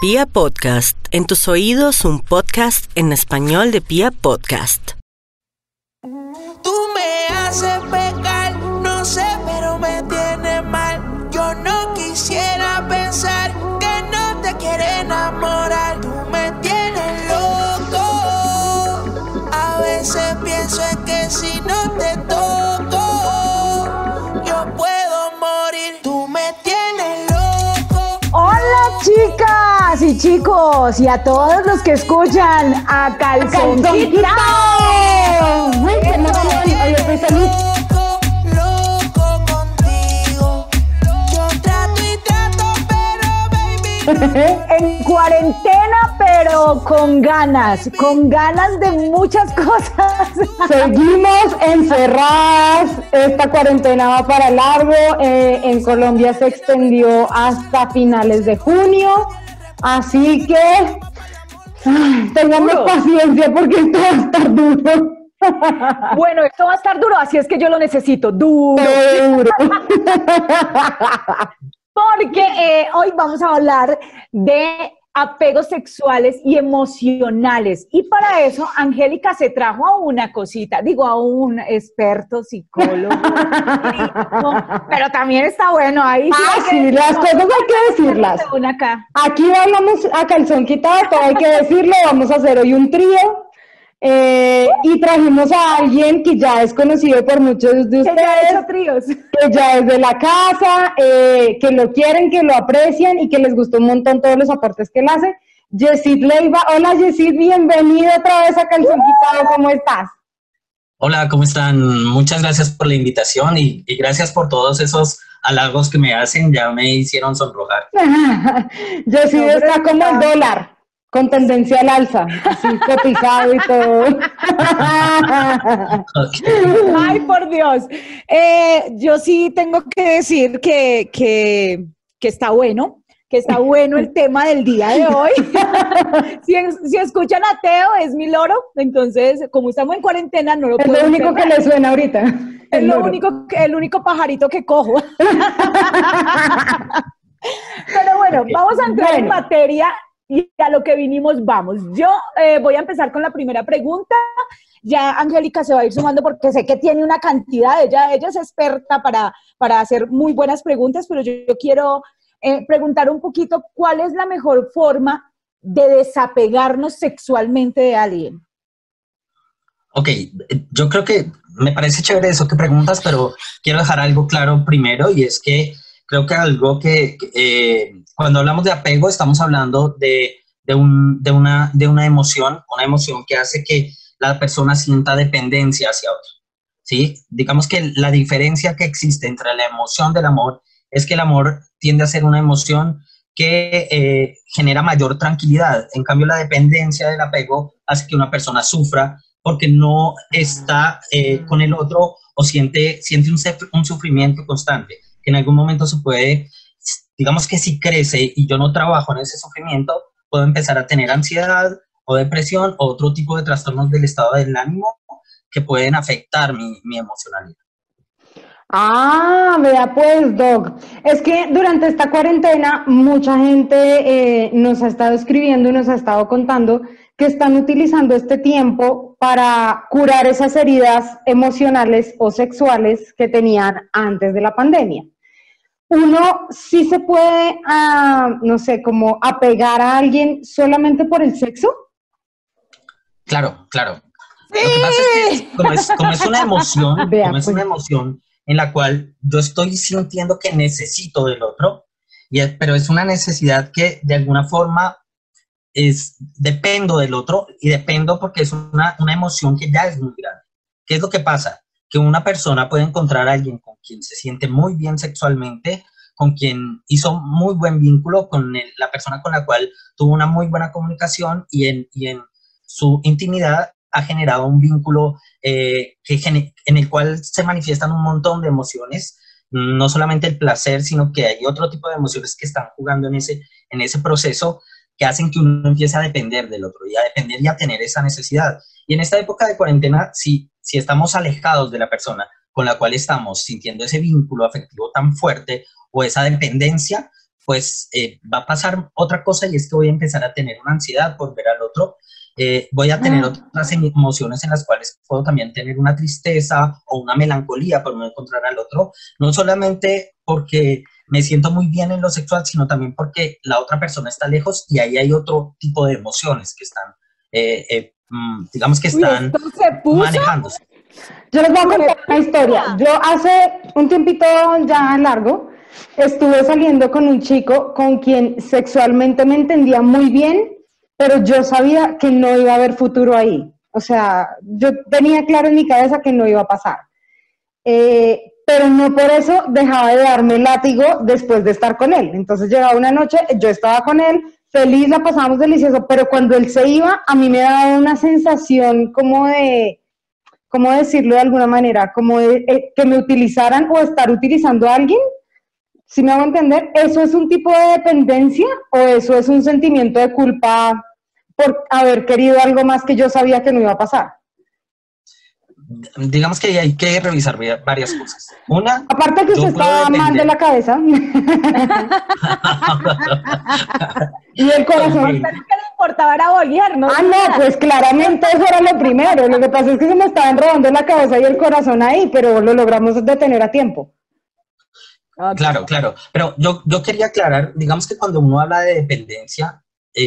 Pia Podcast, en tus oídos un podcast en español de Pia Podcast. Tú me haces pecar, no sé, pero me tienes mal. Yo no quisiera pensar que no te quiere enamorar. Tú me tienes loco. A veces pienso en que si no te toco, yo puedo morir. Tú me tienes loco. Hola chicas y chicos y a todos los que escuchan a Calzón Quitao. Loco contigo. Yo trato y trato, pero baby. En cuarentena, pero con ganas de muchas cosas. Seguimos encerradas, esta cuarentena va para largo, en Colombia se extendió hasta finales de junio, así que tengamos paciencia porque esto va a estar duro. Bueno, esto va a estar duro, así es que yo lo necesito, duro. Porque hoy vamos a hablar de apegos sexuales y emocionales. Y para eso, Angélica se trajo a una cosita, a un experto psicólogo. Pero también está bueno ahí. Sí, las cosas hay que decirlas. Aquí vamos a Calzón Quitado, todo hay que decirlo. Vamos a hacer hoy un trío. Y trajimos a alguien que ya es conocido por muchos de ustedes, que ya es de la casa, que lo quieren, que lo aprecian y que les gustó un montón todos los aportes que él hace. Yesid Leiva. Hola Yesid, bienvenida otra vez a Calzón Quitado, ¿cómo estás? Hola, ¿cómo están? Muchas gracias por la invitación y gracias por todos esos halagos que me hacen, ya me hicieron sonrojar. Yesid está como el dólar, con tendencia al alza, así cotizado y todo. Ay, por Dios. Yo sí tengo que decir que está bueno, el tema del día de hoy. Si escuchan a Teo, es mi loro, entonces, como estamos en cuarentena, no lo puedo Es lo único que le suena ahorita. Es el único pajarito que cojo. Pero bueno, vamos a entrar en materia. Y a lo que vinimos vamos. Yo voy a empezar con la primera pregunta. Ya Angélica se va a ir sumando porque sé que tiene una cantidad. Ella es experta para hacer muy buenas preguntas, pero yo quiero preguntar un poquito cuál es la mejor forma de desapegarnos sexualmente de alguien. Ok, yo creo que me parece chévere eso que preguntas, pero quiero dejar algo claro primero y es que creo que algo que cuando hablamos de apego estamos hablando de una emoción que hace que la persona sienta dependencia hacia otro, ¿sí? Digamos que la diferencia que existe entre la emoción del amor es que el amor tiende a ser una emoción que genera mayor tranquilidad. En cambio, la dependencia del apego hace que una persona sufra porque no está con el otro o siente un sufrimiento constante. En algún momento se puede, digamos que si crece y yo no trabajo en ese sufrimiento, puedo empezar a tener ansiedad o depresión o otro tipo de trastornos del estado del ánimo que pueden afectar mi emocionalidad. Ah, vea pues, Doc. Es que durante esta cuarentena mucha gente nos ha estado escribiendo y nos ha estado contando que están utilizando este tiempo para curar esas heridas emocionales o sexuales que tenían antes de la pandemia. Uno sí se puede, no sé, como apegar a alguien solamente por el sexo. Claro. Sí. Lo que pasa es que como es una emoción, una emoción en la cual yo estoy sintiendo que necesito del otro, pero es una necesidad que de alguna forma dependo del otro y dependo porque es una emoción que ya es muy grande. ¿Qué es lo que pasa? Que una persona puede encontrar a alguien con quien se siente muy bien sexualmente, con quien hizo muy buen vínculo, con la persona con la cual tuvo una muy buena comunicación y en su intimidad ha generado un vínculo en el cual se manifiestan un montón de emociones, no solamente el placer, sino que hay otro tipo de emociones que están jugando en ese proceso que hacen que uno empiece a depender del otro y a depender y a tener esa necesidad. Y en esta época de cuarentena, si estamos alejados de la persona con la cual estamos sintiendo ese vínculo afectivo tan fuerte o esa dependencia, pues va a pasar otra cosa y es que voy a empezar a tener una ansiedad por ver al otro. Voy a tener otras emociones en las cuales puedo también tener una tristeza o una melancolía por no encontrar al otro, no solamente porque me siento muy bien en lo sexual, sino también porque la otra persona está lejos y ahí hay otro tipo de emociones que están, digamos que están manejándose. Yo les voy a contar una historia. Yo hace un tiempito ya largo estuve saliendo con un chico con quien sexualmente me entendía muy bien, pero yo sabía que no iba a haber futuro ahí. O sea, yo tenía claro en mi cabeza que no iba a pasar. Pero no por eso dejaba de darme látigo después de estar con él. Entonces llegaba una noche, yo estaba con él, feliz, la pasábamos delicioso, pero cuando él se iba, a mí me daba una sensación como de, ¿cómo decirlo de alguna manera? Como de que me utilizaran o estar utilizando a alguien. ¿Sí me hago entender? ¿Eso es un tipo de dependencia o eso es un sentimiento de culpa por haber querido algo más que yo sabía que no iba a pasar? Digamos que hay que revisar varias cosas. Una, aparte que usted estaba mal de la cabeza. Y el corazón. Lo que le importaba era bolear, ¿no? No, pues claramente eso era lo primero. Lo que pasa es que se me estaba enredando la cabeza y el corazón ahí, pero lo logramos detener a tiempo. Claro, claro. Pero yo quería aclarar, digamos que cuando uno habla de dependencia,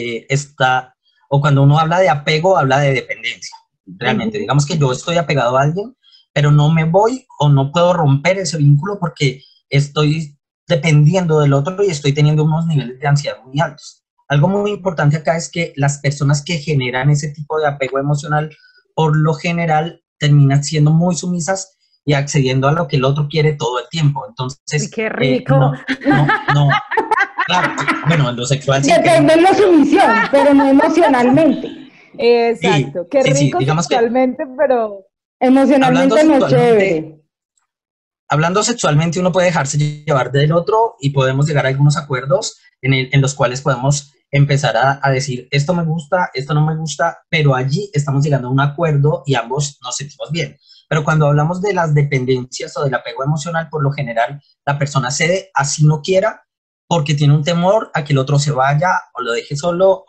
o cuando uno habla de apego, habla de dependencia. Realmente, digamos que yo estoy apegado a alguien, pero no me voy o no puedo romper ese vínculo porque estoy dependiendo del otro y estoy teniendo unos niveles de ansiedad muy altos. Algo muy importante acá es que las personas que generan ese tipo de apego emocional, por lo general, terminan siendo muy sumisas y accediendo a lo que el otro quiere todo el tiempo. Entonces, ¡qué rico! No. Claro, bueno, en lo sexual sí. Depende de la sumisión, pero no emocionalmente. Exacto, sí, qué rico sexualmente, pero emocionalmente no es chévere. Hablando sexualmente, uno puede dejarse llevar del otro y podemos llegar a algunos acuerdos en los cuales podemos empezar a decir, esto me gusta, esto no me gusta, pero allí estamos llegando a un acuerdo y ambos nos sentimos bien. Pero cuando hablamos de las dependencias o del apego emocional, por lo general, la persona cede así no quiera porque tiene un temor a que el otro se vaya o lo deje solo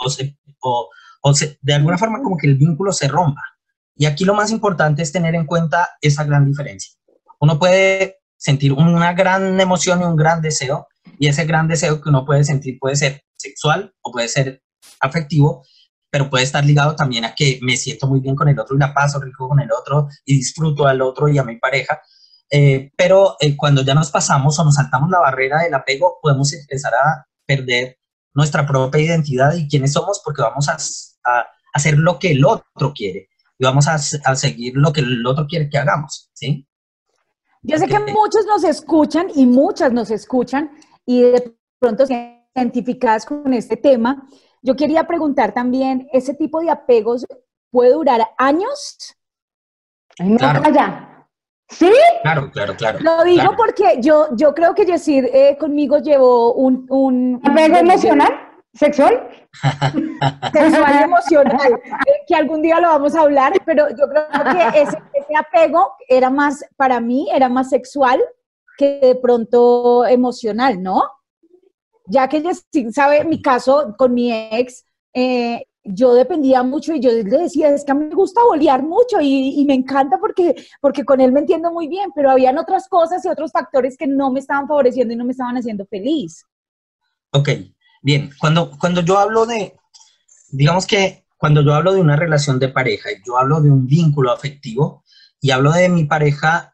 de alguna forma como que el vínculo se rompa. Y aquí lo más importante es tener en cuenta esa gran diferencia. Uno puede sentir una gran emoción y un gran deseo, y ese gran deseo que uno puede sentir puede ser sexual o puede ser afectivo, pero puede estar ligado también a que me siento muy bien con el otro y la paso rico con el otro y disfruto al otro y a mi pareja. Pero cuando ya nos pasamos o nos saltamos la barrera del apego, podemos empezar a perder nuestra propia identidad y quiénes somos porque vamos a hacer lo que el otro quiere y vamos a seguir lo que el otro quiere que hagamos, ¿sí? Yo sé que muchos nos escuchan y muchas nos escuchan y de pronto se identificadas con este tema. Yo quería preguntar también, ¿ese tipo de apegos puede durar años? Ay, no, claro. Vaya. ¿Sí? Claro. Lo digo porque yo creo que Yesir conmigo llevó un ¿apego emocional? ¿Sexual? Sexual y emocional, que algún día lo vamos a hablar, pero yo creo que ese apego era más, para mí, era más sexual que de pronto emocional, ¿no? Ya que Yesir sabe mi caso con mi ex, yo dependía mucho y yo le decía, es que a mí me gusta bolear mucho y me encanta porque con él me entiendo muy bien, pero habían otras cosas y otros factores que no me estaban favoreciendo y no me estaban haciendo feliz. Ok, bien. Cuando yo hablo digamos que cuando yo hablo de una relación de pareja y yo hablo de un vínculo afectivo y hablo de mi pareja,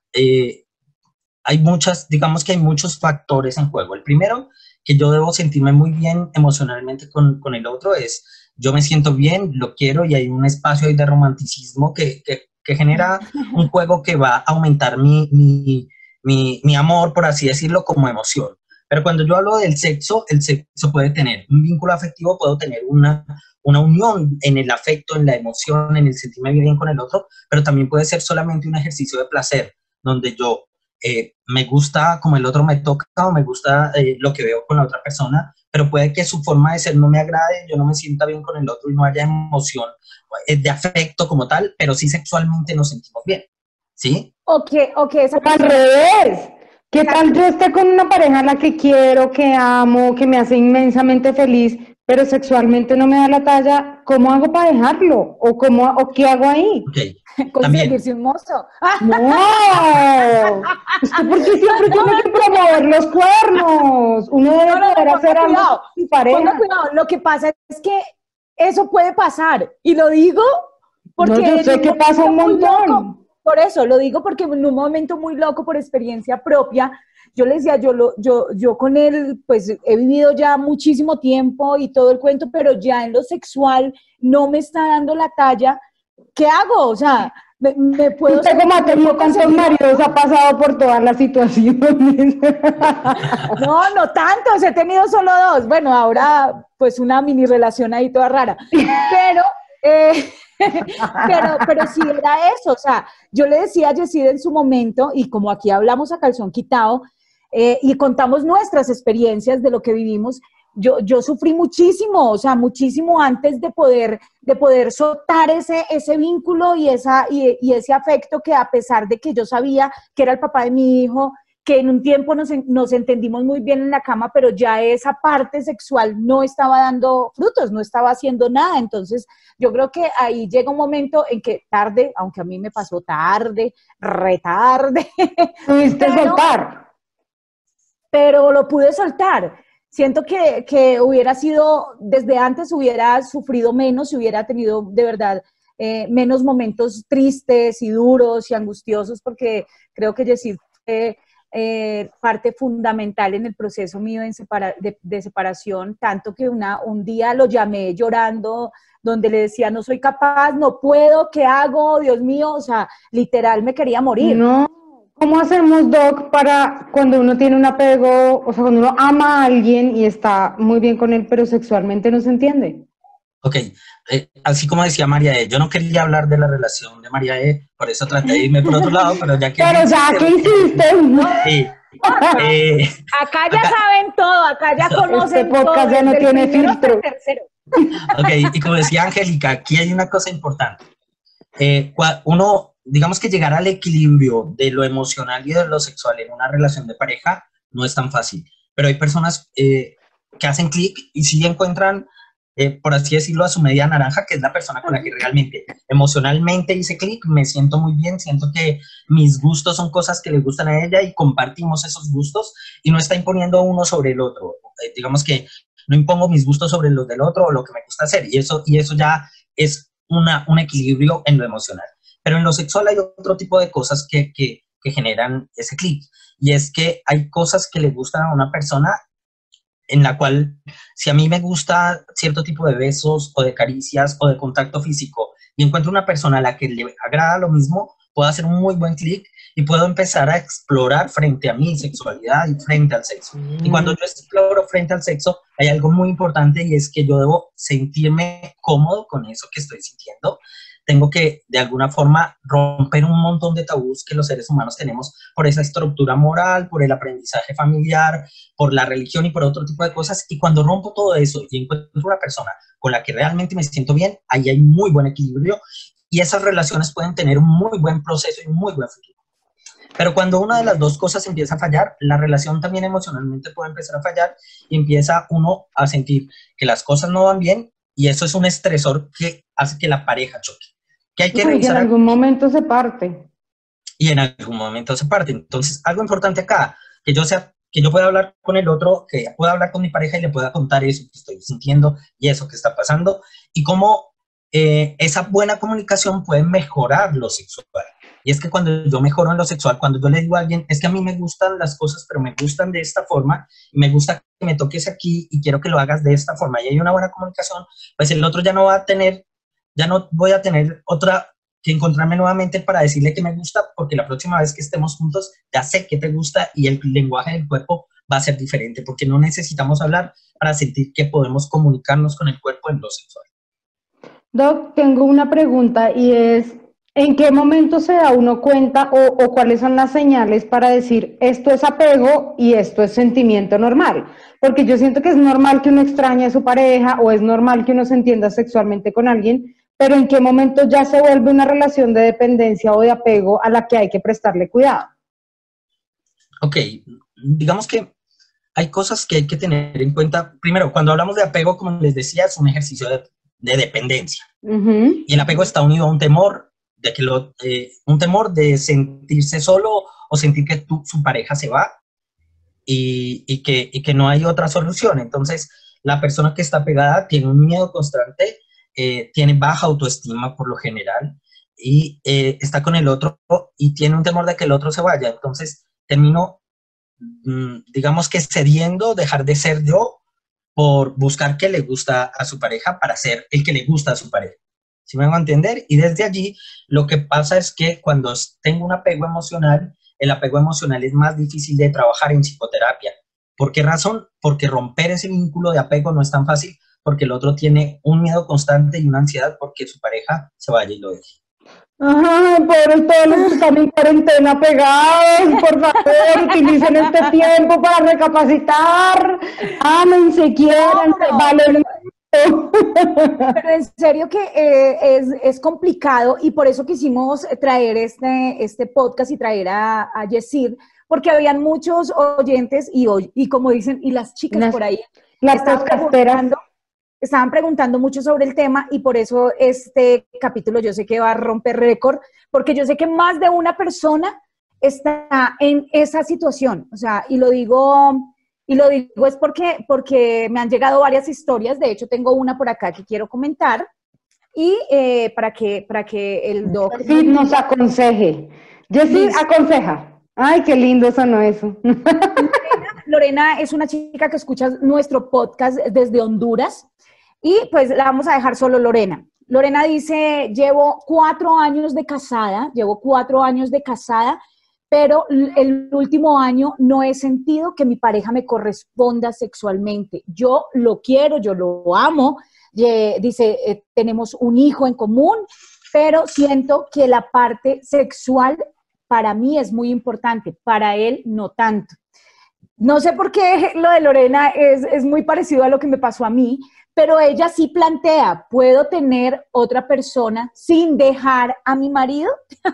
digamos que hay muchos factores en juego. El primero, que yo debo sentirme muy bien emocionalmente con el otro es, yo me siento bien, lo quiero y hay un espacio ahí de romanticismo que genera un juego que va a aumentar mi amor, por así decirlo, como emoción. Pero cuando yo hablo del sexo, el sexo puede tener un vínculo afectivo, puedo tener una unión en el afecto, en la emoción, en el sentirme bien con el otro, pero también puede ser solamente un ejercicio de placer, donde yo me gusta como el otro me toca o me gusta lo que veo con la otra persona, pero puede que su forma de ser no me agrade, yo no me sienta bien con el otro y no haya emoción de afecto como tal, pero sí sexualmente nos sentimos bien, ¿sí? Ok, esa al revés. ¿Qué tal yo esté con una pareja a la que quiero, que amo, que me hace inmensamente feliz, pero sexualmente no me da la talla? ¿Cómo hago para dejarlo? ¿O qué hago ahí? Ok, Conseguirse un mozo. ¡No! ¿Usted por qué siempre tiene que promover los cuernos? Uno debe poder hacer algo con su pareja. Ponga cuidado, lo que pasa es que eso puede pasar, y lo digo porque... No, yo sé que pasa un montón. Por eso, lo digo porque en un momento muy loco, por experiencia propia, yo le decía, yo con él, pues he vivido ya muchísimo tiempo y todo el cuento, pero ya en lo sexual no me está dando la talla. ¿Qué hago? O sea, me puedo... Usted como ha tenido tantos maridos, ha pasado por todas las situaciones. No tantos, he tenido solo 2. Bueno, ahora pues una mini relación ahí toda rara. Pero sí era eso, o sea, yo le decía a Yesid en su momento, y como aquí hablamos a calzón quitado, y contamos nuestras experiencias de lo que vivimos, yo sufrí muchísimo, o sea, muchísimo antes de poder soltar ese vínculo y ese afecto que, a pesar de que yo sabía que era el papá de mi hijo, que en un tiempo nos entendimos muy bien en la cama, pero ya esa parte sexual no estaba dando frutos, no estaba haciendo nada. Entonces, yo creo que ahí llega un momento en que tarde, aunque a mí me pasó tarde, retarde. ¿Pudiste soltar? Pero lo pude soltar. Siento que hubiera sido, desde antes hubiera sufrido menos, hubiera tenido de verdad menos momentos tristes y duros y angustiosos, porque creo que Yesid parte fundamental en el proceso mío de separación, tanto que un día lo llamé llorando, donde le decía, no soy capaz, no puedo, ¿qué hago? Dios mío, o sea, literal me quería morir. No, ¿cómo hacemos, Doc, para cuando uno tiene un apego, o sea, cuando uno ama a alguien y está muy bien con él, pero sexualmente no se entiende? Ok, así como decía María E., yo no quería hablar de la relación de María E., por eso traté de irme por otro lado, pero ya que... Pero ya que hiciste, ¿no? Acá ya saben todo, acá ya conocen todo. Este podcast ya no tiene filtro. Ok, y como decía Angélica, aquí hay una cosa importante. Uno, digamos que llegar al equilibrio de lo emocional y de lo sexual en una relación de pareja no es tan fácil, pero hay personas que hacen clic y sí encuentran... por así decirlo, a su media naranja, que es la persona con la que realmente emocionalmente hice clic, me siento muy bien, siento que mis gustos son cosas que le gustan a ella y compartimos esos gustos y no está imponiendo uno sobre el otro. Digamos que no impongo mis gustos sobre los del otro o lo que me gusta hacer, y eso ya es un equilibrio en lo emocional. Pero en lo sexual hay otro tipo de cosas que generan ese clic, y es que hay cosas que le gustan a una persona en la cual, si a mí me gusta cierto tipo de besos o de caricias o de contacto físico y encuentro una persona a la que le agrada lo mismo, puedo hacer un muy buen clic y puedo empezar a explorar frente a mi sexualidad y frente al sexo. Y cuando yo exploro frente al sexo, hay algo muy importante, y es que yo debo sentirme cómodo con eso que estoy sintiendo. Tengo que, de alguna forma, romper un montón de tabús que los seres humanos tenemos por esa estructura moral, por el aprendizaje familiar, por la religión y por otro tipo de cosas. Y cuando rompo todo eso y encuentro una persona con la que realmente me siento bien, ahí hay muy buen equilibrio y esas relaciones pueden tener un muy buen proceso y un muy buen futuro. Pero cuando una de las dos cosas empieza a fallar, la relación también emocionalmente puede empezar a fallar y empieza uno a sentir que las cosas no van bien, y eso es un estresor que hace que la pareja choque. Que hay que revisar. Y en algún momento se parte. Y en algún momento se parte. Entonces, algo importante acá, que yo pueda hablar con el otro, que pueda hablar con mi pareja y le pueda contar eso que estoy sintiendo y eso que está pasando, y cómo esa buena comunicación puede mejorar lo sexual. Y es que cuando yo mejoro en lo sexual, cuando yo le digo a alguien, es que a mí me gustan las cosas, pero me gustan de esta forma, y me gusta que me toques aquí y quiero que lo hagas de esta forma, y hay una buena comunicación, pues el otro ya no voy a tener otra que encontrarme nuevamente para decirle que me gusta, porque la próxima vez que estemos juntos ya sé que te gusta y el lenguaje del cuerpo va a ser diferente, porque no necesitamos hablar para sentir que podemos comunicarnos con el cuerpo en lo sexual. Doc, tengo una pregunta, y es, ¿en qué momento se da uno cuenta o cuáles son las señales para decir esto es apego y esto es sentimiento normal? Porque yo siento que es normal que uno extrañe a su pareja, o es normal que uno se entienda sexualmente con alguien, pero ¿en qué momento ya se vuelve una relación de dependencia o de apego a la que hay que prestarle cuidado? Ok, digamos que hay cosas que hay que tener en cuenta. Primero, cuando hablamos de apego, como les decía, es un ejercicio de dependencia. Y el apego está unido a un temor de que un temor de sentirse solo o sentir que su pareja se va y que no hay otra solución. Entonces, la persona que está pegada tiene un miedo constante, tiene baja autoestima por lo general y está con el otro y tiene un temor de que el otro se vaya. Entonces, termino, digamos que cediendo, dejar de ser yo por buscar que le gusta a su pareja para ser el que le gusta a su pareja. ¿Sí me van a entender? Y desde allí lo que pasa es que cuando tengo un apego emocional, el apego emocional es más difícil de trabajar en psicoterapia. ¿Por qué razón? Porque romper ese vínculo de apego no es tan fácil, porque el otro tiene un miedo constante y una ansiedad porque su pareja se vaya y lo deje. Ajá, pobres todos los que están en cuarentena pegados, por favor, utilicen este tiempo para recapacitar, ámense, quieran, valen. Pero en serio que es complicado y por eso quisimos traer este podcast y traer a Yesid, porque habían muchos oyentes y como dicen, y las chicas por ahí estaban preguntando mucho sobre el tema y por eso este capítulo yo sé que va a romper récord, porque yo sé que más de una persona está en esa situación, o sea, y lo digo es porque me han llegado varias historias, de hecho tengo una por acá que quiero comentar, y para que el doc nos aconseje. Yesid aconseja. Ay, qué lindo sonó eso. Lorena es una chica que escucha nuestro podcast desde Honduras, y pues la vamos a dejar solo Lorena. Lorena dice, llevo 4 años de casada, pero el último año no he sentido que mi pareja me corresponda sexualmente. Yo lo quiero, yo lo amo, dice, tenemos un hijo en común, pero siento que la parte sexual para mí es muy importante, para él no tanto. No sé por qué lo de Lorena es muy parecido a lo que me pasó a mí, pero ella sí plantea, ¿puedo tener otra persona sin dejar a mi marido?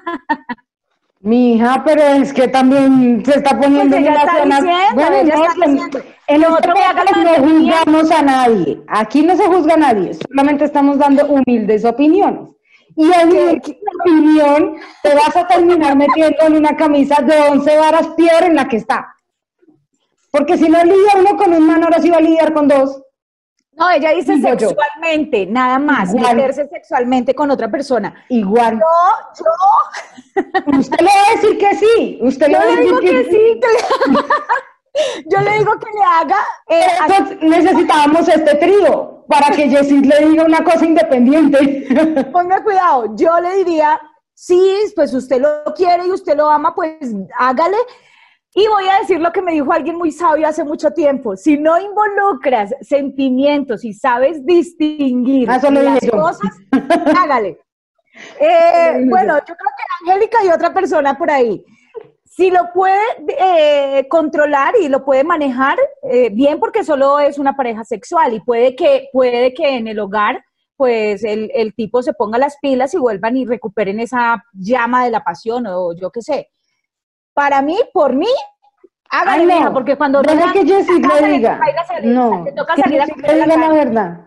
Mi hija, pero es que también se está poniendo pues en la zona. Bueno, ella está diciendo. En otro no juzgamos a nadie. Aquí no se juzga a nadie, solamente estamos dando humildes opiniones. Y en mi opinión, te vas a terminar metiendo en una camisa de 11 varas peor en la que está. Porque si no lidia uno con un mano, ahora sí va a lidiar con 2. No, ella dice sexualmente, nada más, meterse sexualmente con otra persona. Igual. Yo. Usted le va a decir que sí. Usted le va a decir que sí. Yo le digo que le haga. Entonces, necesitábamos este trío para que Yesid le diga una cosa independiente. Ponga cuidado, yo le diría, sí, pues usted lo quiere y usted lo ama, pues hágale. Y voy a decir lo que me dijo alguien muy sabio hace mucho tiempo. Si no involucras sentimientos y sabes distinguir las cosas, hágale. Bueno, yo creo que Angélica y otra persona por ahí. Si lo puede controlar y lo puede manejar, bien, porque solo es una pareja sexual y puede que en el hogar pues el tipo se ponga las pilas y vuelvan y recuperen esa llama de la pasión o yo qué sé. Para mí, por mí, hágale, mija, porque cuando... Deja que Yesid le diga. No, te toca salir a comer la verdad.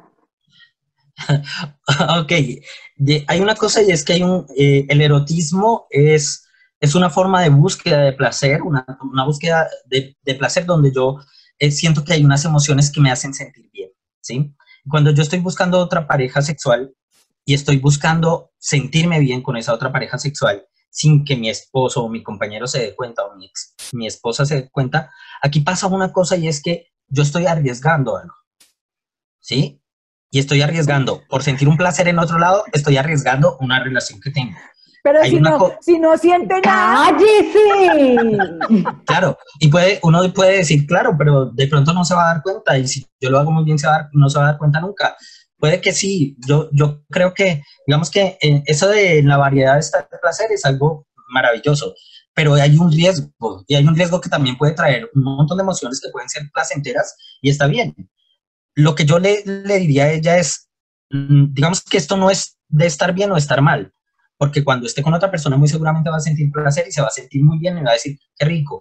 Ok, hay una cosa y es que el erotismo es una forma de búsqueda de placer, una búsqueda de placer donde yo siento que hay unas emociones que me hacen sentir bien, ¿sí? Cuando yo estoy buscando otra pareja sexual y estoy buscando sentirme bien con esa otra pareja sexual, sin que mi esposo o mi compañero se dé cuenta o mi esposa se dé cuenta, aquí pasa una cosa y es que yo estoy arriesgando algo, ¿sí? Y estoy arriesgando, por sentir un placer en otro lado, estoy arriesgando una relación que tengo. Pero si no siente nada... ¡Cállese! Claro, y uno puede decir, claro, pero de pronto no se va a dar cuenta, y si yo lo hago muy bien no se va a dar cuenta nunca. Puede que sí, yo creo que, digamos que eso de la variedad de placer es algo maravilloso, pero hay un riesgo, y hay un riesgo que también puede traer un montón de emociones que pueden ser placenteras, y está bien. Lo que yo le diría a ella es, digamos que esto no es de estar bien o estar mal, porque cuando esté con otra persona muy seguramente va a sentir placer y se va a sentir muy bien y va a decir, qué rico,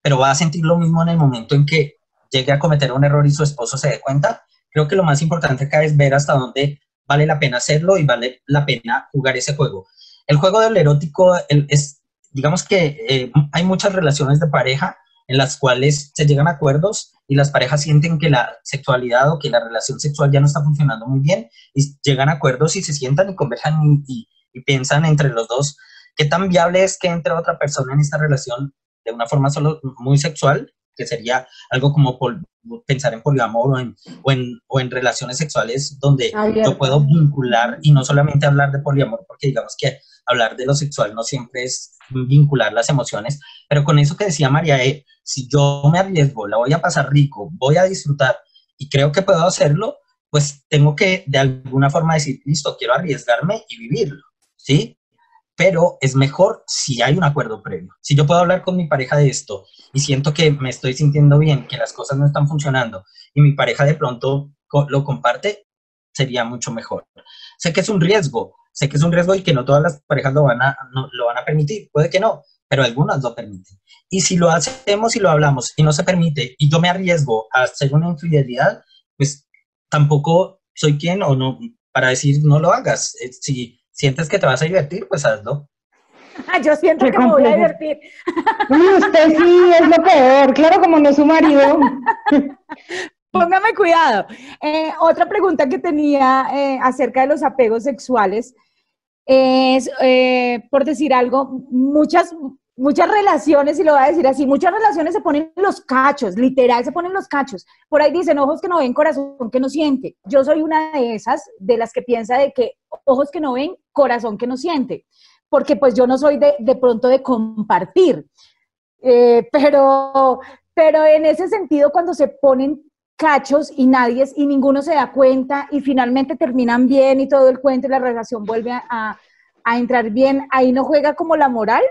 pero va a sentir lo mismo en el momento en que llegue a cometer un error y su esposo se dé cuenta. Creo que lo más importante acá es ver hasta dónde vale la pena hacerlo y vale la pena jugar ese juego. El juego del erótico digamos que hay muchas relaciones de pareja en las cuales se llegan a acuerdos y las parejas sienten que la sexualidad o que la relación sexual ya no está funcionando muy bien y llegan a acuerdos y se sientan y conversan y piensan entre los dos qué tan viable es que entre otra persona en esta relación de una forma solo muy sexual, que sería algo como pensar en poliamor o en relaciones sexuales donde yo puedo vincular y no solamente hablar de poliamor, porque digamos que hablar de lo sexual no siempre es vincular las emociones, pero con eso que decía María, si yo me arriesgo, la voy a pasar rico, voy a disfrutar y creo que puedo hacerlo, pues tengo que de alguna forma decir, listo, quiero arriesgarme y vivirlo, ¿sí? Pero es mejor si hay un acuerdo previo. Si yo puedo hablar con mi pareja de esto y siento que me estoy sintiendo bien, que las cosas no están funcionando y mi pareja de pronto lo comparte, sería mucho mejor. Sé que es un riesgo y que no todas las parejas lo van a permitir, puede que no, pero algunas lo permiten. Y si lo hacemos y lo hablamos y no se permite y yo me arriesgo a hacer una infidelidad, pues tampoco soy quien o no para decir no lo hagas. Si sientes que te vas a divertir, pues hazlo. Yo siento que me voy a divertir. Usted sí es lo peor, claro, como no es su marido. Póngame cuidado. Otra pregunta que tenía acerca de los apegos sexuales es, por decir algo, muchas relaciones, y lo voy a decir así, muchas relaciones se ponen los cachos, literal se ponen los cachos. Por ahí dicen, ojos que no ven, corazón que no siente. Yo soy una de esas, de las que piensa de que ojos que no ven, corazón que no siente. Porque pues yo no soy de pronto de compartir. Pero en ese sentido, cuando se ponen cachos y ninguno se da cuenta y finalmente terminan bien y todo el cuento y la relación vuelve a entrar bien, ¿ahí no juega como la moral?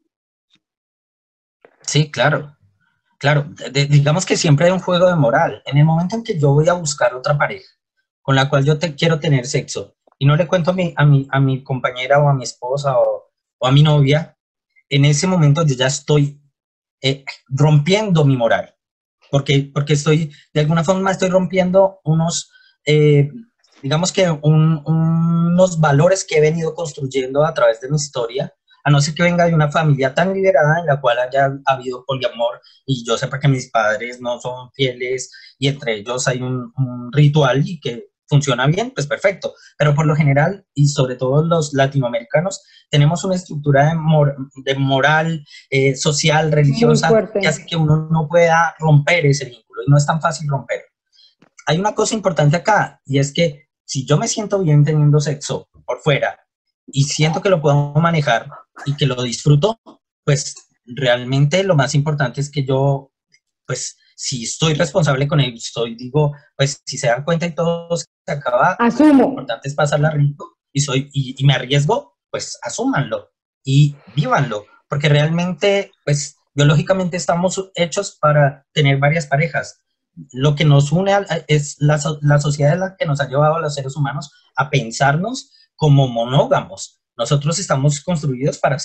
Sí, claro. Digamos que siempre hay un juego de moral. En el momento en que yo voy a buscar otra pareja con la cual yo quiero tener sexo y no le cuento a mi compañera o a mi esposa o a mi novia, en ese momento yo ya estoy rompiendo mi moral. Porque de alguna forma estoy rompiendo unos, digamos que unos valores que he venido construyendo a través de mi historia, a no ser que venga de una familia tan liberada en la cual haya habido poliamor y yo sepa que mis padres no son fieles y entre ellos hay un ritual y que funciona bien, pues perfecto. Pero por lo general, y sobre todo los latinoamericanos, tenemos una estructura de moral, social, religiosa, que hace que uno no pueda romper ese vínculo y no es tan fácil romper. Hay una cosa importante acá y es que si yo me siento bien teniendo sexo por fuera y siento que lo puedo manejar y que lo disfruto, pues realmente lo más importante es que yo, pues si estoy responsable con él, digo, pues si se dan cuenta y todo se acaba, asumo. Lo importante es pasarla rico y me arriesgo, pues asúmanlo y vívanlo, porque realmente, pues biológicamente estamos hechos para tener varias parejas. Lo que nos une es la sociedad es la que nos ha llevado a los seres humanos a pensarnos como monógamos. Nosotros estamos construidos para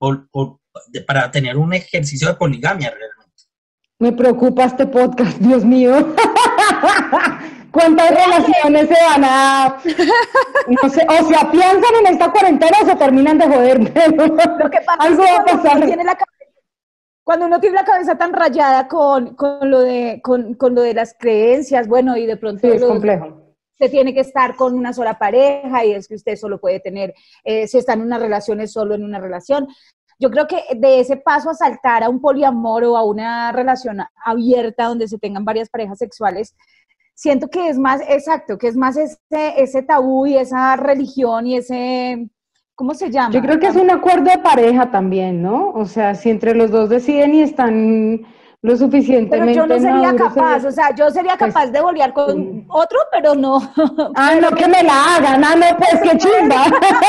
para tener un ejercicio de poligamia realmente. Me preocupa este podcast, Dios mío. ¿Cuántas relaciones se van a... No sé, o se afianzan en esta cuarentena o se terminan de joder? Lo que pasa algo es que va a pasar. Cuando uno tiene la cabeza tan rayada con lo de las creencias, bueno, y de pronto... Sí, es complejo. Usted tiene que estar con una sola pareja y es que usted solo puede tener, si está en una relación, es solo en una relación. Yo creo que de ese paso a saltar a un poliamor o a una relación abierta donde se tengan varias parejas sexuales, siento que es más, exacto, que es más ese tabú y esa religión y ese, ¿cómo se llama? Yo creo que es un acuerdo de pareja también, ¿no? O sea, si entre los dos deciden y están lo suficientemente... Pero yo no sería maduros, capaz, o sea, yo sería capaz de volver con otro, pero no... no, que me la hagan, no, pues qué chimba.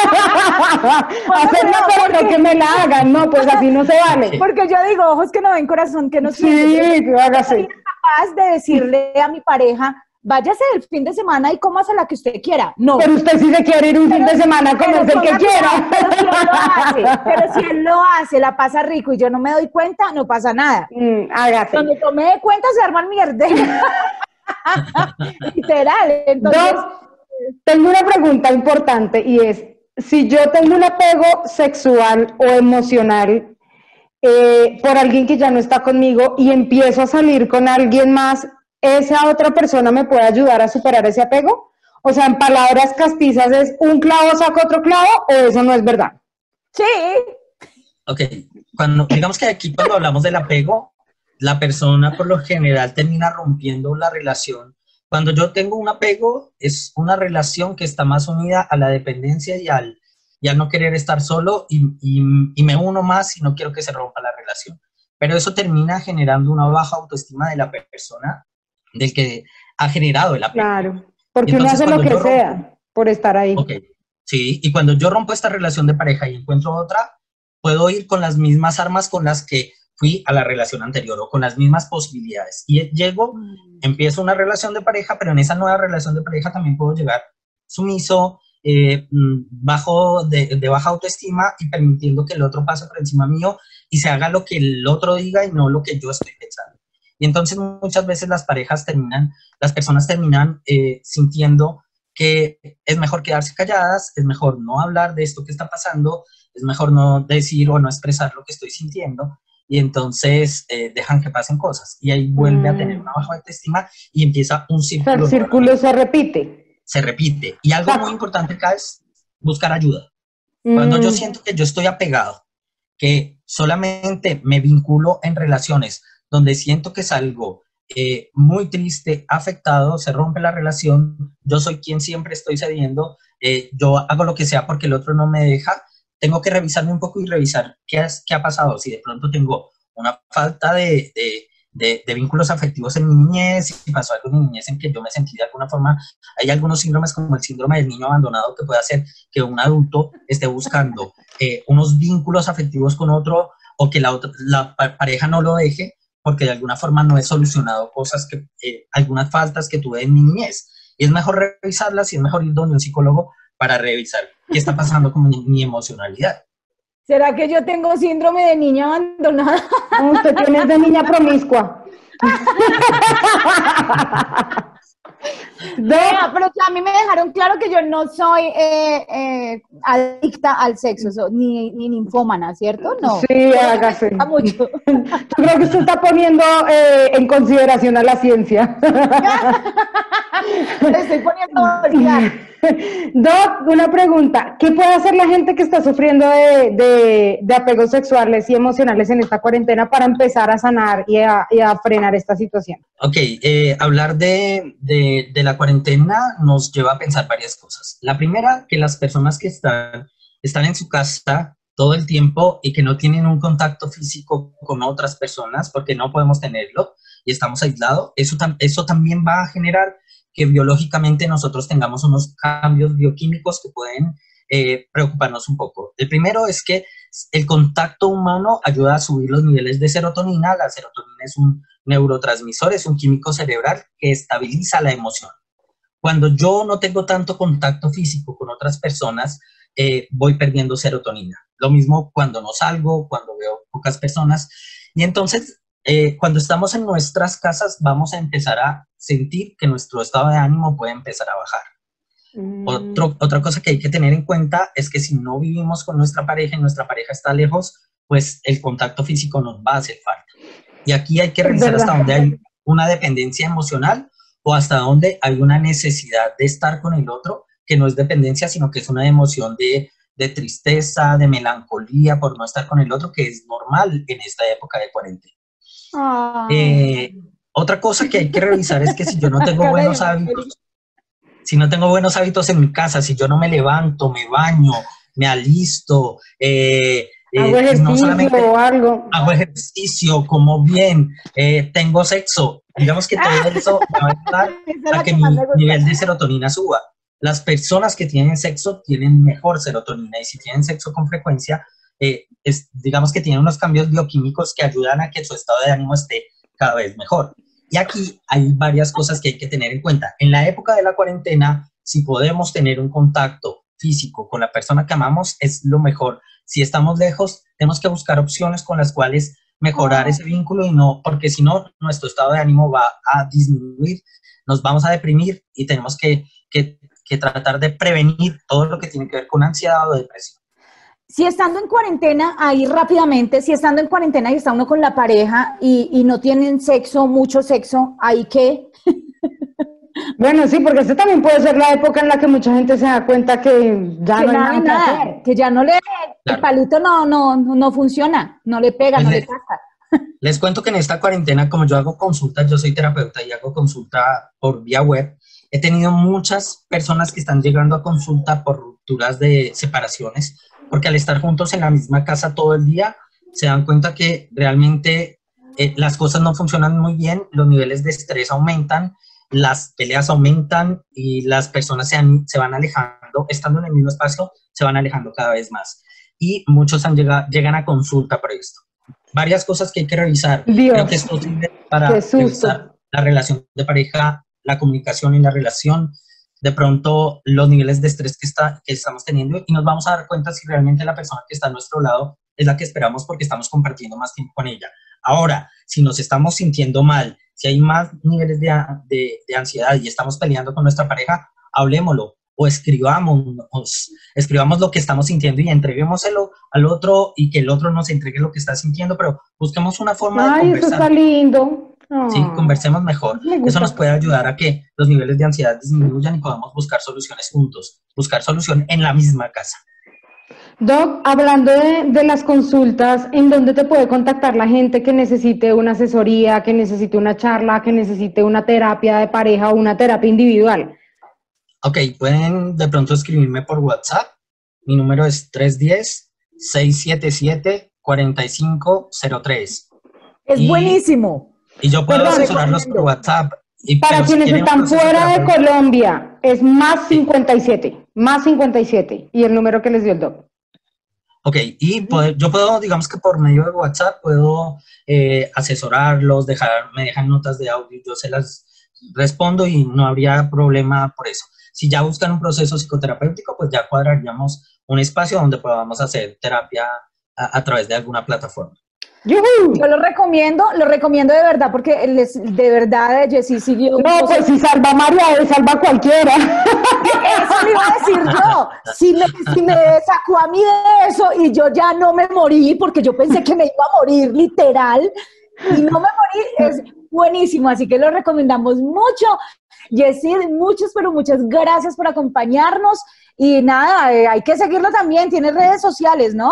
Hacerlo, pero no que me la hagan, no, pues así no se vale. Porque yo digo, ojos que no ven, corazón que no siente. Sí, hágase. Yo sería capaz de decirle a mi pareja, váyase el fin de semana y cómase la que usted quiera. No. Pero usted sí se quiere ir un fin de semana a comerse el que quiera. Pero si él lo hace, la pasa rico y yo no me doy cuenta, no pasa nada. Hágase. Cuando yo me dé cuenta se arman mierda. Literal. Entonces, tengo una pregunta importante y es, si yo tengo un apego sexual o emocional por alguien que ya no está conmigo y empiezo a salir con alguien más, ¿esa otra persona me puede ayudar a superar ese apego? O sea, en palabras castizas, ¿es un clavo saca otro clavo o eso no es verdad? Sí. Ok, digamos que aquí cuando hablamos del apego, la persona por lo general termina rompiendo la relación. Cuando yo tengo un apego, es una relación que está más unida a la dependencia y al no querer estar solo y me uno más y no quiero que se rompa la relación. Pero eso termina generando una baja autoestima de la persona del que ha generado el apego. Claro, porque uno hace lo que sea por estar ahí. Okay, sí, y cuando yo rompo esta relación de pareja y encuentro otra, puedo ir con las mismas armas con las que fui a la relación anterior o con las mismas posibilidades. Y llego, empiezo una relación de pareja, pero en esa nueva relación de pareja también puedo llegar sumiso, de baja autoestima y permitiendo que el otro pase por encima mío y se haga lo que el otro diga y no lo que yo estoy pensando. Y entonces muchas veces las personas terminan sintiendo que es mejor quedarse calladas, es mejor no hablar de esto que está pasando, es mejor no decir o no expresar lo que estoy sintiendo, y entonces dejan que pasen cosas, y ahí vuelve a tener una baja autoestima y empieza un círculo. El círculo se repite. Se repite. Y algo muy importante acá es buscar ayuda. Cuando yo siento que yo estoy apegado, que solamente me vinculo en relaciones donde siento que salgo muy triste, afectado, se rompe la relación, yo soy quien siempre estoy cediendo, yo hago lo que sea porque el otro no me deja, tengo que revisarme un poco y revisar qué ha pasado. Si de pronto tengo una falta de vínculos afectivos en mi niñez, si pasó algo en mi niñez en que yo me sentí de alguna forma, hay algunos síndromes como el síndrome del niño abandonado que puede hacer que un adulto esté buscando unos vínculos afectivos con otro o que la pareja no lo deje porque de alguna forma no he solucionado cosas algunas faltas que tuve en mi niñez. Y es mejor revisarlas y es mejor ir donde un psicólogo para revisar qué está pasando con mi emocionalidad. ¿Será que yo tengo síndrome de niña abandonada? No, usted tiene de niña promiscua. Pero a mí me dejaron claro que yo no soy adicta al sexo, ni ninfómana, ¿cierto? No. Sí, hágase. Mucho. Yo creo que usted está poniendo en consideración a la ciencia. Le estoy poniendo a olvidar. Doc, una pregunta. ¿Qué puede hacer la gente que está sufriendo de apegos sexuales y emocionales en esta cuarentena para empezar a sanar y a frenar esta situación? Ok, hablar de la cuarentena nos lleva a pensar varias cosas. La primera, que las personas que están en su casa todo el tiempo y que no tienen un contacto físico con otras personas, porque no podemos tenerlo y estamos aislados, eso también va a generar que biológicamente nosotros tengamos unos cambios bioquímicos que pueden preocuparnos un poco. El primero es que el contacto humano ayuda a subir los niveles de serotonina. La serotonina es un neurotransmisor, es un químico cerebral que estabiliza la emoción. Cuando yo no tengo tanto contacto físico con otras personas, voy perdiendo serotonina. Lo mismo cuando no salgo, cuando veo pocas personas. Y entonces, cuando estamos en nuestras casas, vamos a empezar a sentir que nuestro estado de ánimo puede empezar a bajar. Otra cosa que hay que tener en cuenta es que si no vivimos con nuestra pareja y nuestra pareja está lejos, pues el contacto físico nos va a hacer falta. Y aquí hay que revisar hasta dónde hay una dependencia emocional o hasta dónde hay una necesidad de estar con el otro, que no es dependencia, sino que es una emoción de tristeza, de melancolía por no estar con el otro, que es normal en esta época de cuarentena. Otra cosa que hay que revisar es que si yo no tengo buenos hábitos en mi casa, si yo no me levanto, me baño, me alisto, hago ejercicio hago ejercicio, como bien, tengo sexo, digamos que todo eso me va a ayudar a que mi nivel de serotonina suba. Las personas que tienen sexo tienen mejor serotonina y si tienen sexo con frecuencia, digamos que tienen unos cambios bioquímicos que ayudan a que su estado de ánimo esté cada vez mejor. Y aquí hay varias cosas que hay que tener en cuenta. En la época de la cuarentena, si podemos tener un contacto físico con la persona que amamos, es lo mejor. Si estamos lejos, tenemos que buscar opciones con las cuales mejorar ese vínculo y no, porque si no, nuestro estado de ánimo va a disminuir, nos vamos a deprimir y tenemos que tratar de prevenir todo lo que tiene que ver con ansiedad o depresión. Si estando en cuarentena, ahí rápidamente, si estando en cuarentena y está uno con la pareja y no tienen sexo, mucho sexo, ¿ahí qué? Bueno, sí, porque esta también puede ser la época en la que mucha gente se da cuenta que ya no hay nada que hacer. Que ya no le, el palito no funciona, no le pega, pues no le pasa. Les cuento que en esta cuarentena, como yo hago consultas, yo soy terapeuta y hago consulta por vía web, he tenido muchas personas que están llegando a consulta por rupturas de separaciones, porque al estar juntos en la misma casa todo el día, se dan cuenta que realmente las cosas no funcionan muy bien, los niveles de estrés aumentan, las peleas aumentan y las personas se van alejando, estando en el mismo espacio, se van alejando cada vez más. Y muchos llegan a consulta por esto. Varias cosas que hay que revisar. Dios. Creo que esto sirve para revisar la relación de pareja, la comunicación en la relación, de pronto los niveles de estrés que estamos teniendo y nos vamos a dar cuenta si realmente la persona que está a nuestro lado es la que esperamos porque estamos compartiendo más tiempo con ella. Ahora, si nos estamos sintiendo mal, si hay más niveles de ansiedad y estamos peleando con nuestra pareja, hablémoslo o escribamos lo que estamos sintiendo y entreguémoselo al otro y que el otro nos entregue lo que está sintiendo, pero busquemos una forma de conversar. Eso está lindo. Sí, conversemos mejor. Eso nos puede ayudar a que los niveles de ansiedad disminuyan y podamos buscar soluciones juntos, buscar solución en la misma casa. Doc, hablando de las consultas, ¿en dónde te puede contactar la gente que necesite una asesoría, que necesite una charla, que necesite una terapia de pareja o una terapia individual? Ok, pueden de pronto escribirme por WhatsApp. Mi número es 310-677-4503. Es buenísimo. Y yo puedo asesorarlos por WhatsApp. Para quienes están fuera de Colombia, es más 57 y el número que les dio el doc. Ok, y yo puedo, digamos que por medio de WhatsApp puedo asesorarlos, me dejan notas de audio, yo se las respondo y no habría problema por eso. Si ya buscan un proceso psicoterapéutico, pues ya cuadraríamos un espacio donde podamos hacer terapia a través de alguna plataforma. ¡Yuhu! Yo lo recomiendo de verdad, porque de verdad Jessy siguió. No, pues si salva a María, salva a cualquiera. Eso le iba a decir yo. Si me sacó a mí de eso y yo ya no me morí, porque yo pensé que me iba a morir literal, y no me morí, es buenísimo, así que lo recomendamos mucho. Jessy, pero muchas gracias por acompañarnos, y nada, hay que seguirlo también, tiene redes sociales, ¿no?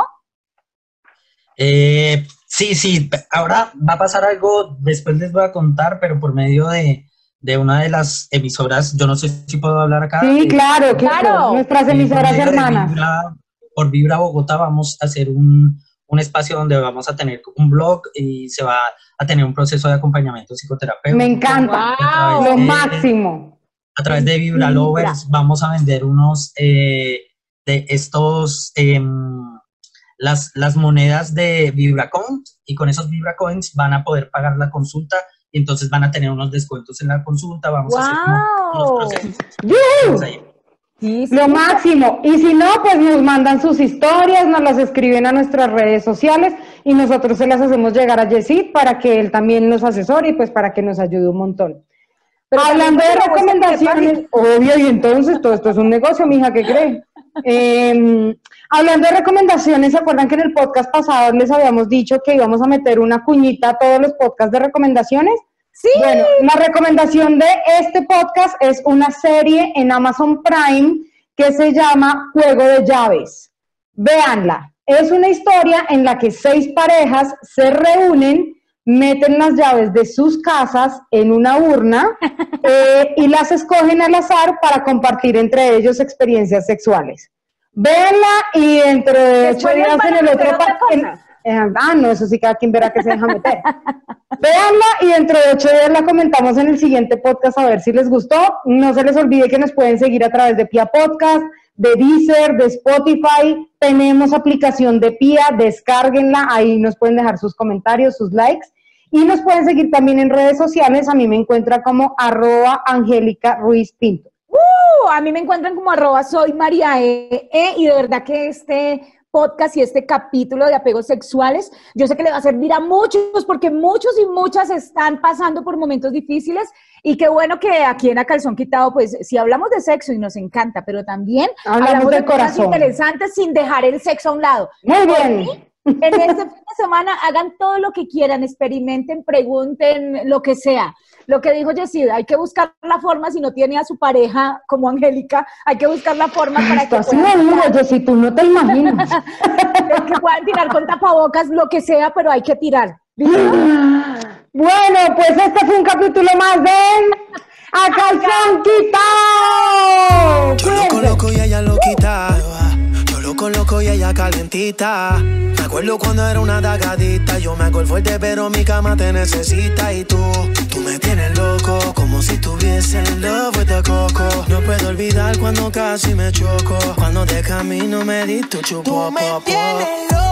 Sí, ahora va a pasar algo, después les voy a contar, pero por medio de una de las emisoras, yo no sé si puedo hablar acá. Sí, claro, nuestras emisoras hermanas. Por Vibra Bogotá vamos a hacer un espacio donde vamos a tener un blog y se va a tener un proceso de acompañamiento psicoterapéutico. Me encanta, lo máximo. A través de Vibra Lovers vamos a vender unos de estos... las monedas de VibraCoins, y con esos VibraCoins van a poder pagar la consulta y entonces van a tener unos descuentos en la consulta. Vamos a hacer unos procesos. Lo máximo. Y si no, pues nos mandan sus historias, nos las escriben a nuestras redes sociales y nosotros se las hacemos llegar a Jessy para que él también nos asesore y pues para que nos ayude un montón. Pero hablando de recomendaciones, obvio, y entonces todo esto es un negocio, mija, ¿qué cree? Hablando de recomendaciones, ¿se acuerdan que en el podcast pasado les habíamos dicho que íbamos a meter una cuñita a todos los podcasts de recomendaciones? Sí. Bueno, la recomendación de este podcast es una serie en Amazon Prime que se llama Juego de Llaves. Véanla. Es una historia en la que 6 parejas se reúnen, meten las llaves de sus casas en una urna y las escogen al azar para compartir entre ellos experiencias sexuales. Véanla y dentro de 8 días en el otro no, eso sí, cada quien verá que se deja meter. Véanla y dentro de 8 días la comentamos en el siguiente podcast a ver si les gustó. No se les olvide que nos pueden seguir a través de Pia Podcast, de Deezer, de Spotify. Tenemos aplicación de Pia, descárguenla, ahí nos pueden dejar sus comentarios, sus likes. Y nos pueden seguir también en redes sociales. A mí me encuentra como @Angélica-Ruiz-Pinto. A mí me encuentran como @soyMariaE, y de verdad que este podcast y este capítulo de apegos sexuales, yo sé que le va a servir a muchos, porque muchos y muchas están pasando por momentos difíciles, y qué bueno que aquí en A Calzón Quitado, pues, si hablamos de sexo y nos encanta, pero también hablamos de cosas interesantes sin dejar el sexo a un lado. Muy bien. En este fin de semana hagan todo lo que quieran, experimenten, pregunten, lo que sea. Lo que dijo Yesid, hay que buscar la forma, si no tiene a su pareja como Angélica, hay que buscar la forma para que puedan Yesid, tú no te imaginas. que puedan tirar con tapabocas, lo que sea, pero hay que tirar. ¿Listo? Bueno, pues este fue un capítulo más de A Calzón Quitado. Yo lo coloco y ella lo quita. Yo lo coloco y ella calientita. Me acuerdo cuando era una dagadita. Yo me hago el fuerte, pero mi cama te necesita. Y tú me tienes loco, como si tuviese el love with the coco. No puedo olvidar cuando casi me choco. Cuando de camino me di tu chupo. Tú me tienes loco.